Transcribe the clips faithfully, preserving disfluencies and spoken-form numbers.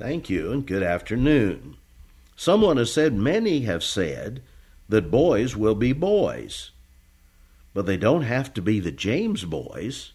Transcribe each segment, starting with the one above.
Thank you, and good afternoon. Someone has said, many have said, that boys will be boys, but they don't have to be the James boys.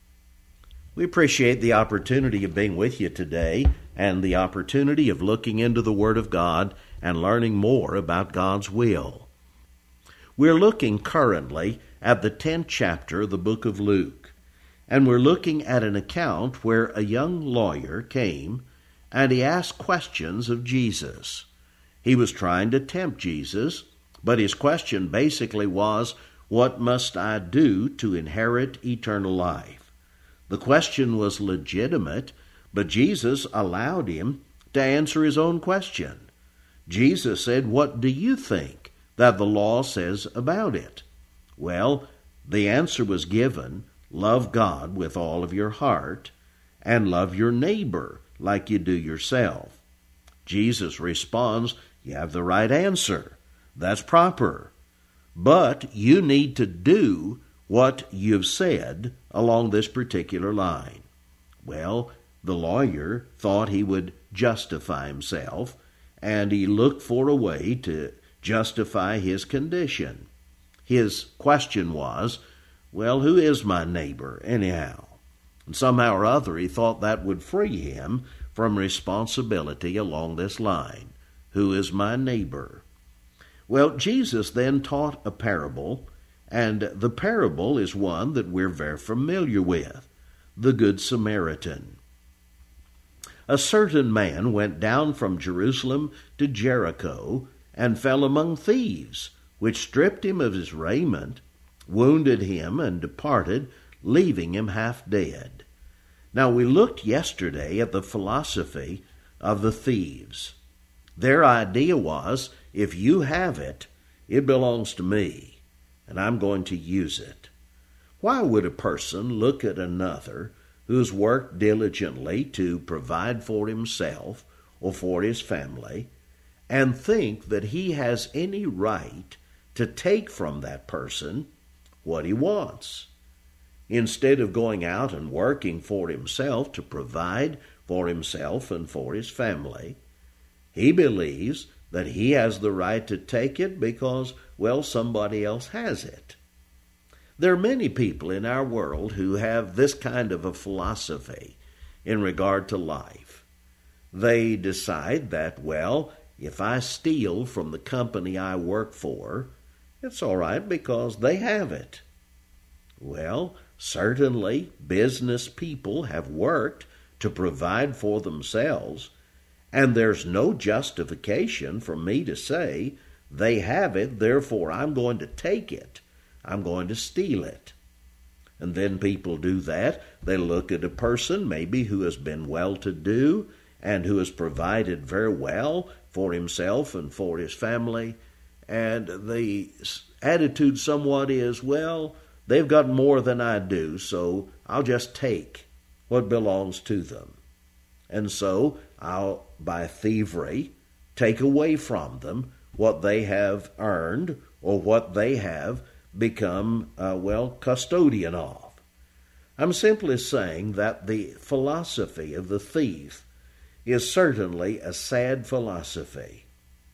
We appreciate the opportunity of being with you today and the opportunity of looking into the Word of God and learning more about God's will. We're looking currently at the tenth chapter of the book of Luke, and we're looking at an account where a young lawyer came and he asked questions of Jesus. He was trying to tempt Jesus, but his question basically was, what must I do to inherit eternal life? The question was legitimate, but Jesus allowed him to answer his own question. Jesus said, what do you think that the law says about it? Well, the answer was given, love God with all of your heart and love your neighbor like you do yourself. Jesus responds, you have the right answer. That's proper. But you need to do what you've said along this particular line. Well, the lawyer thought he would justify himself, and he looked for a way to justify his condition. His question was, well, who is my neighbor anyhow? And somehow or other he thought that would free him from responsibility along this line. Who is my neighbor? Well, Jesus then taught a parable, and the parable is one that we're very familiar with, the Good Samaritan. A certain man went down from Jerusalem to Jericho and fell among thieves, which stripped him of his raiment, wounded him, and departed, leaving him half dead. Now, we looked yesterday at the philosophy of the thieves. Their idea was, if you have it, it belongs to me, and I'm going to use it. Why would a person look at another who's worked diligently to provide for himself or for his family and think that he has any right to take from that person what he wants? Instead of going out and working for himself to provide for himself and for his family, he believes that he has the right to take it because, well, somebody else has it. There are many people in our world who have this kind of a philosophy in regard to life. They decide that, well, if I steal from the company I work for, it's all right because they have it. Well, certainly business people have worked to provide for themselves, and there's no justification for me to say they have it, therefore I'm going to take it. I'm going to steal it. And then people do that. They look at a person maybe who has been well-to-do and who has provided very well for himself and for his family, and the attitude somewhat is, well, they've got more than I do, so I'll just take what belongs to them. And so I'll, by thievery, take away from them what they have earned or what they have become, uh, well, custodian of. I'm simply saying that the philosophy of the thief is certainly a sad philosophy.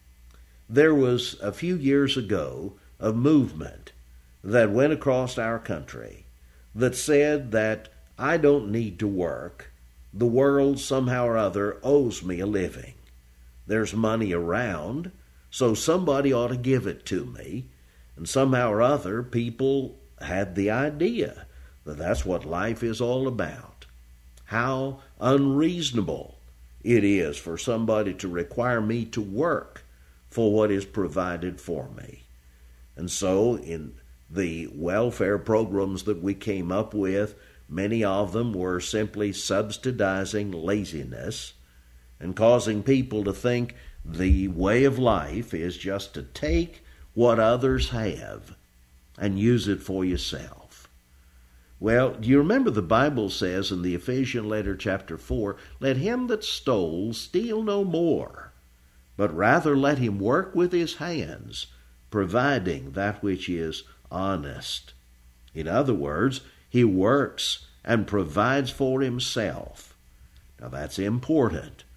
There was, a few years ago, a movement that went across our country that said that I don't need to work. The world somehow or other owes me a living. There's money around, so somebody ought to give it to me. And somehow or other, people had the idea that that's what life is all about. How unreasonable it is for somebody to require me to work for what is provided for me. And so in the welfare programs that we came up with, many of them were simply subsidizing laziness and causing people to think the way of life is just to take what others have and use it for yourself. Well, do you remember the Bible says in the Ephesian letter chapter four, let him that stole steal no more, but rather let him work with his hands, providing that which is honest. In other words, he works and provides for himself. Now that's important.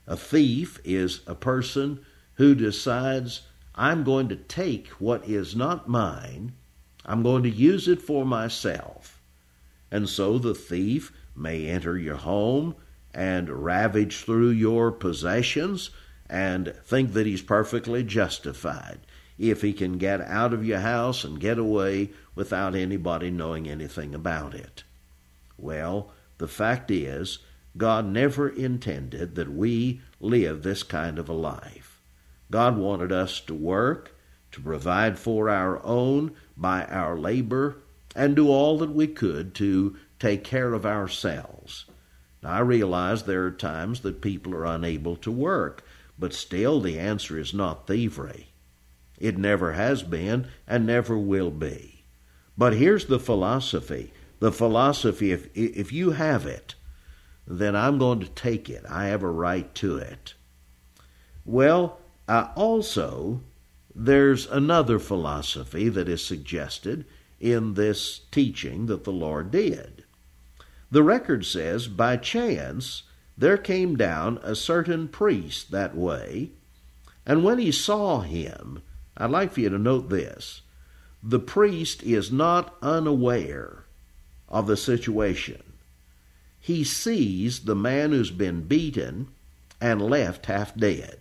A thief is a person who decides, I'm going to take what is not mine, I'm going to use it for myself. And so the thief may enter your home and ravage through your possessions and think that he's perfectly justified if he can get out of your house and get away without anybody knowing anything about it. Well, the fact is, God never intended that we live this kind of a life. God wanted us to work, to provide for our own by our labor, and do all that we could to take care of ourselves. Now, I realize there are times that people are unable to work, but still the answer is not thievery. It never has been and never will be. But here's the philosophy. The philosophy, if, if you have it, then I'm going to take it. I have a right to it. Well, uh, also, there's another philosophy that is suggested in this teaching that the Lord did. The record says, by chance, there came down a certain priest that way, and when he saw him, I'd like for you to note this, the priest is not unaware of the situation. He sees the man who's been beaten and left half dead.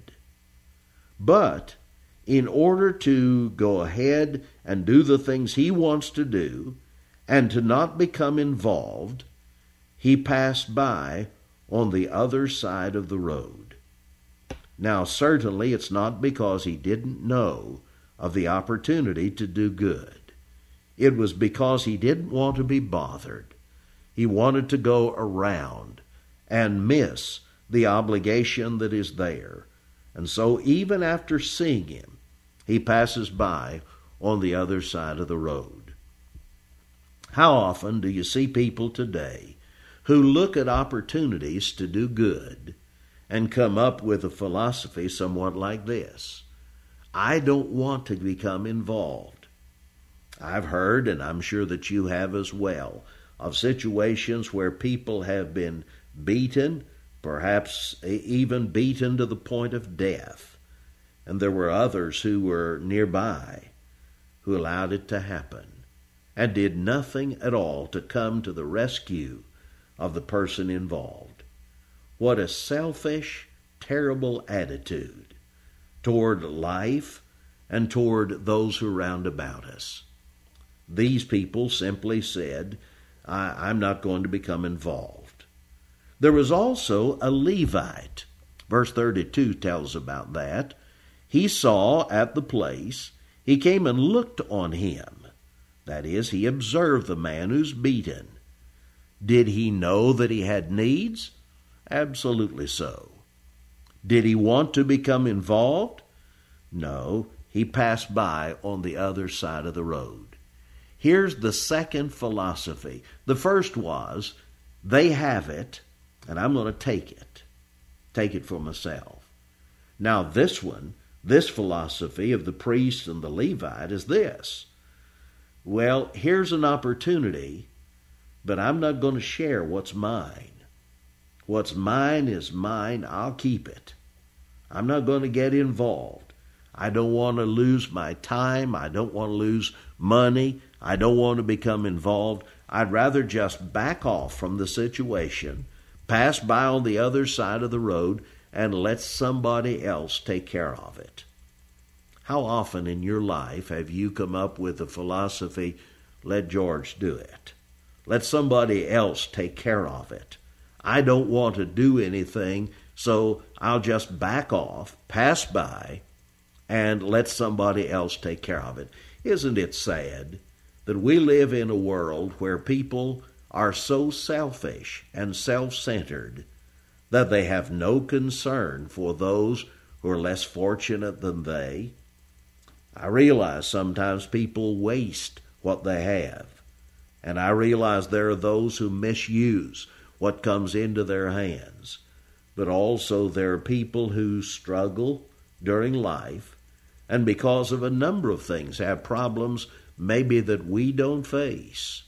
But in order to go ahead and do the things he wants to do and to not become involved, he passed by on the other side of the road. Now, certainly it's not because he didn't know of the opportunity to do good. It was because he didn't want to be bothered. He wanted to go around and miss the obligation that is there. And so even after seeing him, he passes by on the other side of the road. How often do you see people today who look at opportunities to do good and come up with a philosophy somewhat like this? I don't want to become involved. I've heard, and I'm sure that you have as well, of situations where people have been beaten, perhaps even beaten to the point of death. And there were others who were nearby who allowed it to happen and did nothing at all to come to the rescue of the person involved. What a selfish, terrible attitude toward life and toward those who are round about us. These people simply said, I, I'm not going to become involved. There was also a Levite. Verse thirty-two tells about that. He saw at the place, he came and looked on him. That is, he observed the man who's beaten. Did he know that he had needs? Absolutely so. Did he want to become involved? No, he passed by on the other side of the road. Here's the second philosophy. The first was, they have it, and I'm going to take it. Take it for myself. Now this one, this philosophy of the priest and the Levite is this. Well, here's an opportunity, but I'm not going to share what's mine. What's mine is mine. I'll keep it. I'm not going to get involved. I don't want to lose my time. I don't want to lose money. I don't want to become involved. I'd rather just back off from the situation, pass by on the other side of the road, and let somebody else take care of it. How often in your life have you come up with the philosophy, let George do it? Let somebody else take care of it. I don't want to do anything, so I'll just back off, pass by, and let somebody else take care of it. Isn't it sad that we live in a world where people are so selfish and self-centered that they have no concern for those who are less fortunate than they? I realize sometimes people waste what they have, and I realize there are those who misuse what comes into their hands. But also there are people who struggle during life and because of a number of things have problems maybe that we don't face.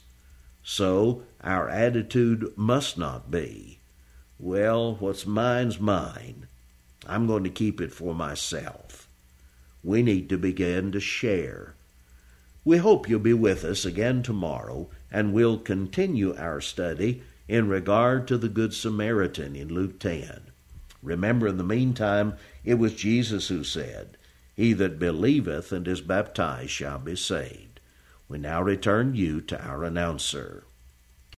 So our attitude must not be, well, what's mine's mine. I'm going to keep it for myself. We need to begin to share. We hope you'll be with us again tomorrow, and we'll continue our study in regard to the Good Samaritan in Luke ten. Remember, in the meantime, it was Jesus who said, "He that believeth and is baptized shall be saved." We now return you to our announcer.